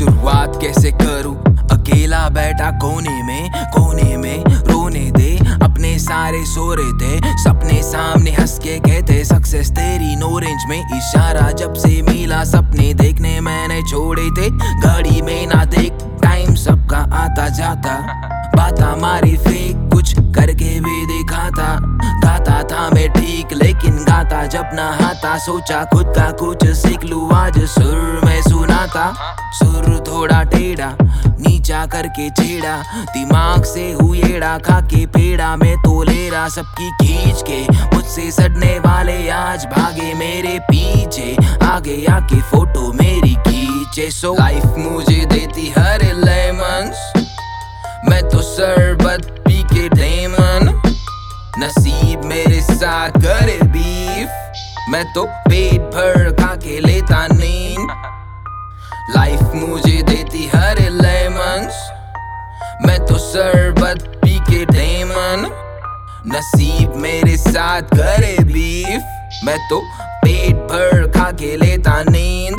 शुरुआत कैसे करूं, अकेला बैठा कोने में रोने दे। अपने सारे सो रहे थे, सपने सामने हंस के कहते सक्सेस तेरी नो रेंज में। इशारा जब से मिला सपने देखने मैंने छोड़े थे। गाड़ी में ना देख टाइम सबका आता जाता, बात हमारी फेक कुछ करके भी दिखाता। गाता था मैं ठीक लेकिन गाता जब ना आता, सोचा खुद का कुछ सीख लूं आज सुर में सुनाता। सुर थोड़ा टेढ़ा नीचा करके छेड़ा, दिमाग से हुएड़ा खा के पेड़ा। मैं तो ले रहा सबकी खींच के, मुझसे सड़ने वाले आज भागे मेरे पीछे। आगे आके फोटो मेरी खींचे। सो लाइफ मुझे देती हर लेमन्स, मैं तो शरबत पी के डेमन। नसीब मेरे साथ करे बीफ, मैं तो पेट भर खा के लेता नींद। लाइफ मुझे देती हर लेमन्स, मैं तो शरबत पी के डेमन। नसीब मेरे साथ करे बीफ, मैं तो पेट भर खा के लेता नींद।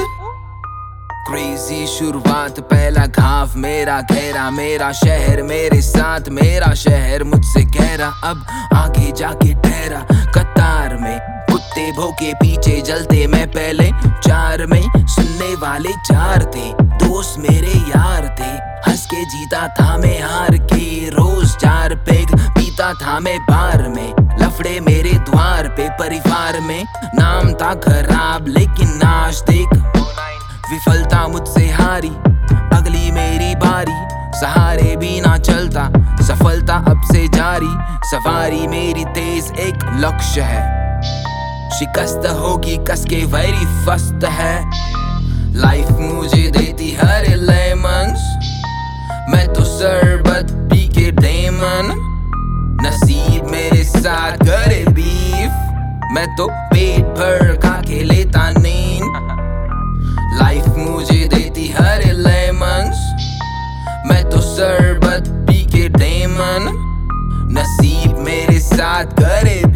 क्रेजी शुरुआत पहला घाव मेरा गहरा, मेरा शहर मेरे साथ मेरा शहर मुझसे कह रहा। अब आगे जाके ठहरा कतार में, कुत्ते भौंके पीछे जलते मैं पहले चार में। सुनने वाले चार थे, दोस्त मेरे यार थे, हंस के जीता था मैं हार के। रोज 4 पैग पीता था मैं बार में, लफड़े मेरे द्वार पे परिवार में। नाम था खराब लेकिन आज देख विफलता मुझसे हारी, अगली मेरी बारी। सहारे भी ना चलता, सफलता अब से जारी। सवारी मेरी तेज एक लक्ष्य है, शिकस्त होगी कस के वेरी फस्त है। लाइफ मुझे देती हर लेमन्स, मैं तो शरबत पी के डेमन। नसीब मेरे साथ करे बीफ, मैं तो पेट भर खा के लेता नींद। लाइफ मुझे देती हर लेमन्स, मैं तो शरबत पी के डेमन। नसीब मेरे साथ करे